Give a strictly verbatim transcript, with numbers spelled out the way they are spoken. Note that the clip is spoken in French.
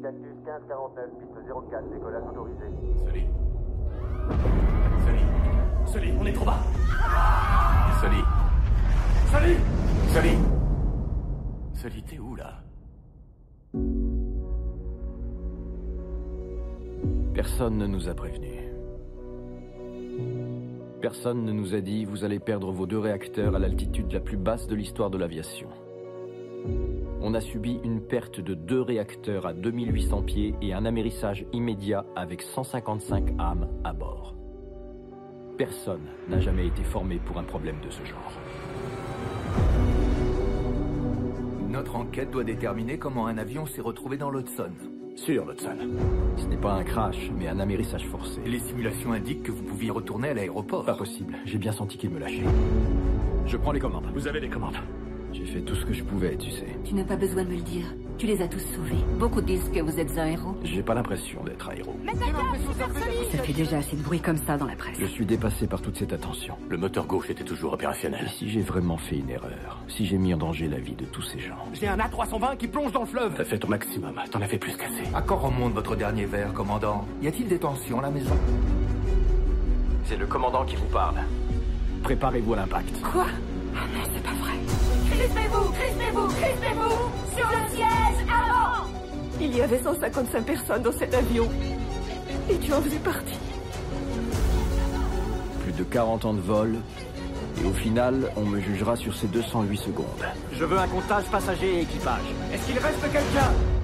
Cactus quinze quarante-neuf, piste zéro quatre, décollage autorisé. Sully. Sully. Sully, on est trop bas. Sully. Sully. Sully. Sully, t'es où, là? Personne ne nous a prévenus. Personne ne nous a dit « Vous allez perdre vos deux réacteurs à l'altitude la plus basse de l'histoire de l'aviation ». On a subi une perte de deux réacteurs à deux mille huit cents pieds et un amérissage immédiat avec cent cinquante-cinq âmes à bord. Personne n'a jamais été formé pour un problème de ce genre. Notre enquête doit déterminer comment un avion s'est retrouvé dans l'Hudson. Sur l'Hudson. Ce n'est pas un crash, mais un amérissage forcé. Les simulations indiquent que vous pouviez retourner à l'aéroport. Pas possible. J'ai bien senti qu'il me lâchait. Je prends les commandes. Vous avez les commandes. J'ai fait tout ce que je pouvais, tu sais. Tu n'as pas besoin de me le dire. Tu les as tous sauvés. Beaucoup disent que vous êtes un héros. J'ai pas l'impression d'être un héros. Ça fait déjà assez de bruit comme ça dans la presse. Je suis dépassé par toute cette attention. Le moteur gauche était toujours opérationnel. Et si j'ai vraiment fait une erreur? Si j'ai mis en danger la vie de tous ces gens? J'ai un A trois cent vingt qui plonge dans le fleuve. T'as fait ton maximum. T'en as fait plus qu'assez. À quand remonte votre dernier verre, commandant? Y a-t-il des tensions à la maison? C'est le commandant qui vous parle. Préparez-vous à l'impact. Quoi? Ah non, c'est pas vrai. Crispez-vous, crispez-vous, crispez-vous sur le siège avant. Il y avait cent cinquante-cinq personnes dans cet avion. Et tu en faisais partie. Plus de quarante ans de vol. Et au final, on me jugera sur ces deux cent huit secondes. Je veux un comptage passager et équipage. Est-ce qu'il reste quelqu'un?